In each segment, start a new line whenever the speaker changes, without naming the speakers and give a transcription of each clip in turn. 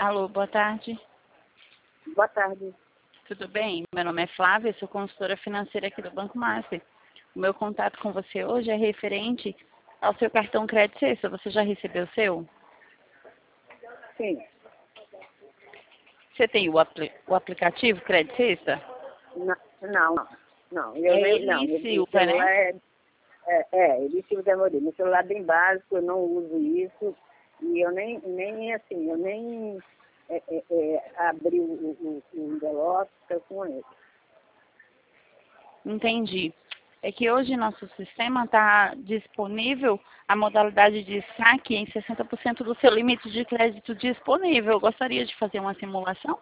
Alô, boa tarde.
Boa tarde.
Tudo bem? Meu nome é Flávia, sou consultora financeira aqui do Banco Master. O meu contato com você hoje é referente ao seu cartão Crédito Sexta. Você já recebeu o seu?
Sim.
Você tem o aplicativo Crédito Sexta?
Não.
Ele
Meu
Silva, né?
celular ele Silva é meu celular é bem básico, eu não uso isso. E eu nem abri o envelope com ele.
Entendi. É que hoje nosso sistema está disponível a modalidade de saque em 60% do seu limite de crédito disponível. Eu gostaria de fazer uma simulação?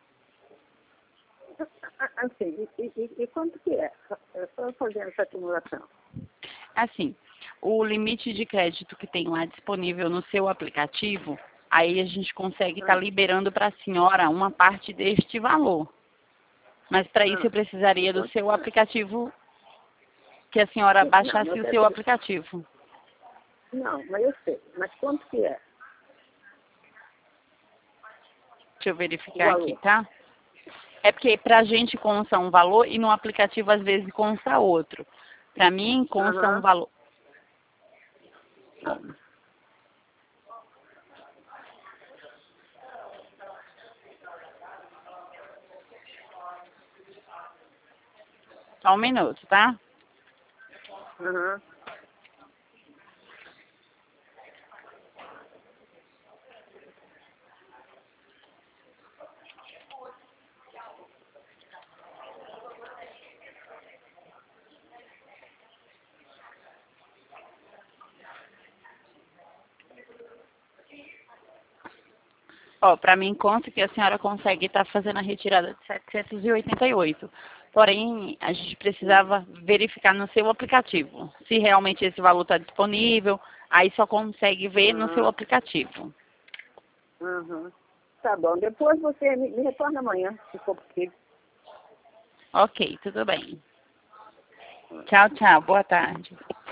Assim, e quanto que é? Eu estou fazendo essa simulação.
Assim, o limite de crédito que tem lá disponível no seu aplicativo, aí a gente consegue estar liberando para a senhora uma parte deste valor. Mas para isso eu precisaria do seu aplicativo, que a senhora baixasse o seu aplicativo.
Não, mas eu sei. Mas quanto que é?
Deixa eu verificar aqui, tá? É porque para a gente consta um valor e no aplicativo às vezes consta outro. Para mim consta um valor. Bom. Só um minuto, tá? Ó, para mim consta que a senhora consegue estar fazendo a retirada de 788. Porém, a gente precisava verificar no seu aplicativo se realmente esse valor está disponível. Aí só consegue ver no seu aplicativo.
Tá bom. Depois você me retorna amanhã, se for possível.
Ok, tudo bem. Tchau, tchau. Boa tarde.